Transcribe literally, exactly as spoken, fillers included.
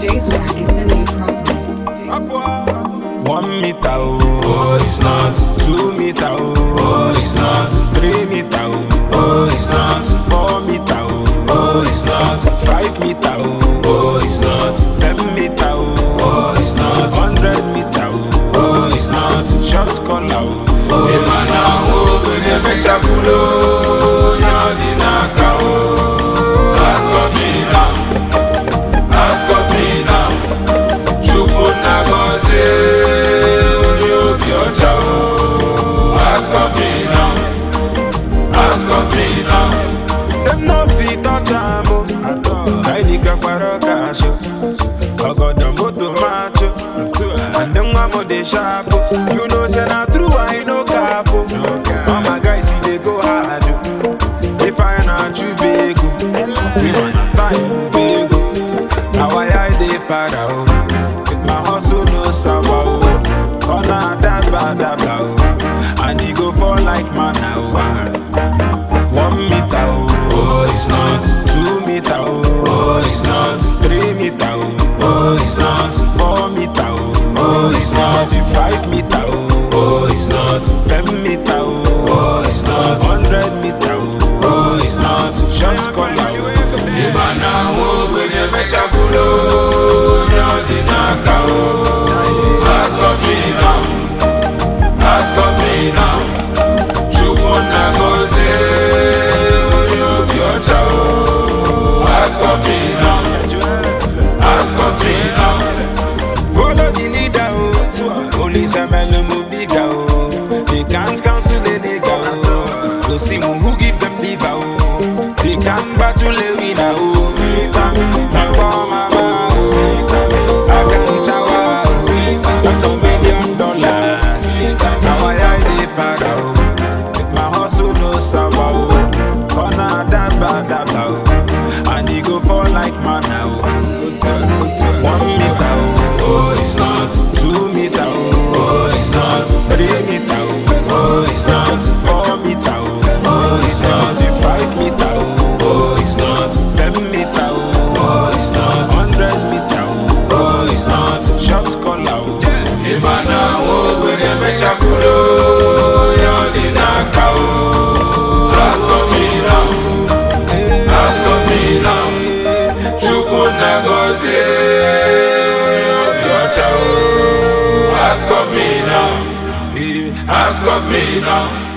J-Swag is the name properly. One meter, oh, it's not. Two meter, oh, oh, it's not. Three meter, oh, oh, it's not. Four meter, oh, oh, it's not. Five meter, oh, oh, it's not. Ten meter, oh, oh, it's not. Hundred meter, oh, oh, it's not. Short collar, oh, Emana oh, bene mecha kulo, nyadi naka oh. Ask of me now, ask of me now. Chukwu na gozie, onye obi ọcha oh. Ask of me now, ask of me now. them no fit touch am oh. I need a quarter show. I got the motor macho, and them one more they sharp oh. You know say na true I no cap oh. All my guys see they go hard oh. If I not you big oh, we don't have time big oh. Now I I dey para oh. With my hustle no sour oh. Corner that bad that bad oh. And he go fall like manna oh. One meter oh, Oh, it's not. two meter oh, Oh, it's not. three meter oh, Oh, it's not. four meter oh, Oh, it's not. five meter oh, Oh, it's not. ten meter oh, Oh, it's not. hundred meter oh, Oh, it's not. short collar oh. Emana oh, bene mecha kulo, nyadi naka oh. Ask of me now, ask of me now. Chukwu na gozie, onye obi ọcha oh. Ask of me now, ask of me now. Follow the leader oh, only Samuel Mubiga oh. They can't cancel the nigga oh. Go see who give them liver oh. They can't battle a winner oh. Na for mama oh, I can shower oh. That's a million dollars. Now I I dey para oh. With my hustle no sour oh. Corner that bad that bad oh. And he go fall like manna oh. One meter oh, Oh, it's not. two meter oh, Oh, it's not. three meter oh, Oh, it's not. four meter oh, Oh, it's not. five meter oh, Oh, it's not. ten meter oh, Oh, it's not. hundred meter oh, Oh, it's not. short collar oh. Emana oh, bene mecha kulo, nyadi naka oh. Ask of me now, ask of me now. Chukwu na gozie, onye obi ọcha oh. Ask of me now, ask of me now.